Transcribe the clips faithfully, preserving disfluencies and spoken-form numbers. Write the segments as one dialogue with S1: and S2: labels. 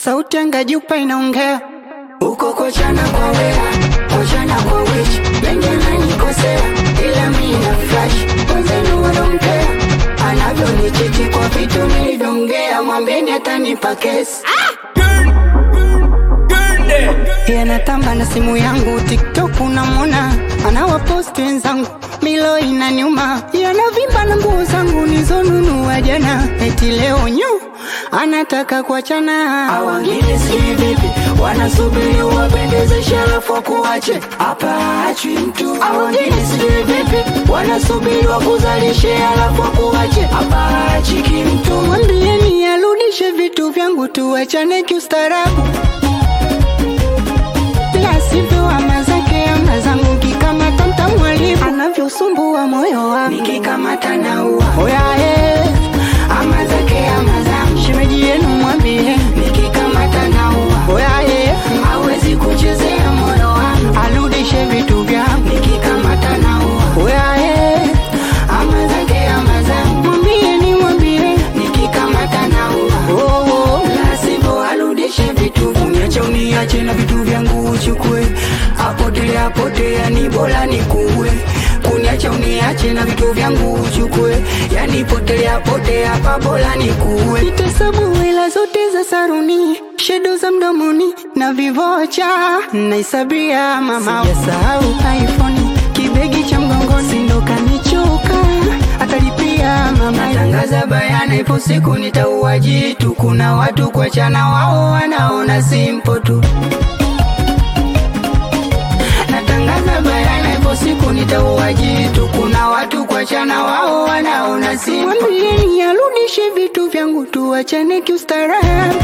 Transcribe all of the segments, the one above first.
S1: Sauti anga jupa inaongea.
S2: Uko kochana kwa wea, kochana kwa witch. Mengi ananikosea, ila mimi na flash. Kwanza no I don't care. Anavyo nichiti kwa vitu nilivyoongea. Mwambeni atanipa kesi.
S1: Yeye anatamba na simu yangu TikTok unamwona. Anawapost wenzangu milo inaniuma. Yeye anavimba na nguo zangu nilizonunua jana. Eti leo nyu anataka kuachana.
S2: Awangine si vipi, wanasubiri wapendeze sharafu kuache. Hapa achwi mtu. Awangine si vipi, wanasubiri wakuzalishe alafu kuache. Hapa achiki mtu.
S1: Mwambieni arudishe vitu vyangu tuachane kiustaarabu. La sivyo ama zake ama zangu kikamata mtamwalifu. Anavyosumbua moyo wangu
S2: nikikamata na ua.
S1: Oya eh,
S2: ama zake ama zangu.
S1: shemeji yenu mwambie
S2: nikikamata na ua.
S1: Oya eh,
S2: hawezi kuchezea moyo wangu.
S1: arudishe vitu vyangu
S2: nikikamata na ua.
S1: Oya eh,
S2: ama zake ama zangu.
S1: mwambieni mwambie
S2: nikikamata na ua.
S1: oh, oh.
S2: La sivyo arudishe vitu vyangu. Uniache uniache na vitu vyangu uchukue. Apotele apotea ni bora nikuue. Kuniacha uniache na vitu vyangu uchukue. Yani potele apotea hapa bora nikuue.
S1: Nitahesabu hela zote za saruni, shadow za mdomoni na vivocha. Naisabia mama, sijasahau iPhone, kibegi cha mgongoni. Sindo kanichoka, atalipia mama.
S2: Natangaza bayana ipo siku nitaua jitu. Kuna watu kwa chana wao wanaona simple tu. Natangaza bayana ipo siku nitaua jitu. Kuna watu kwa chana wao wanaona simple.
S1: Mwambieni arudishe vitu vyangu tuachane kiustaarabu.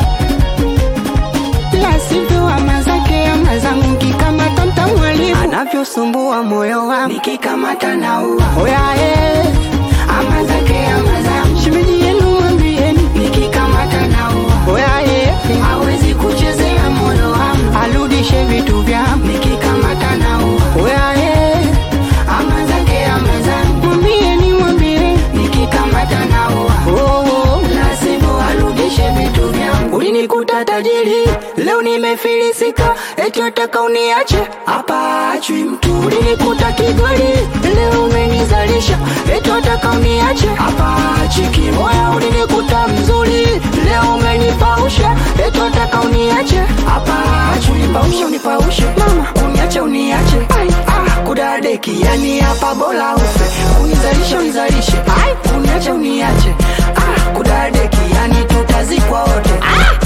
S1: La sivyo ama zake ama zangu kikamata mtamwalifu. Anavyosumbua moyo wangu
S2: nikikamata na ua.
S1: Oya eh,
S2: ama zake ama zangu.
S1: shemeji yenu mwambieni
S2: nikikamata na ua.
S1: Oya eh,
S2: hawezi kuchezea moyo wangu.
S1: arudishe vitu vyangu
S2: nikikamata na ua.
S1: Oya eh,
S2: ama zake ama zangu.
S1: mwambieni mwambie
S2: nikikamata na ua.
S1: oh, oh.
S2: La sivyo arudishe vitu vyangu. Ulinikuta tajiri, leo nimefilisika. Eti wataka uniache, hapa achwi mtu. Ulinikuta kigoli, leo umenizalisha. Eti wataka uniache, hapa achiki moya. Ulinikuta mzuri, leo umenipausha. Eti wataka uniache, hapa achwi. Unipausha unipaushe mama, uniache uniache. Ai, ah, kudadeki yani hapa bora ufe. Unizalisha unizalishe, ai, uniache uniache. Ah, kudadeki yani tutazikwa wote. Ah!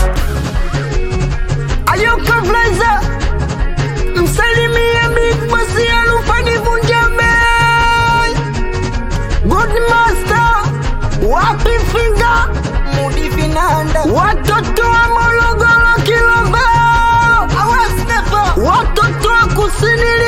S2: Ayuka Blazer msalimie Big Boss Alufani Vunjame. Good Master wapi finger Mudi Finanda. Watoto wa Morogoro Kilomba. Awasnefa watoto wa kusini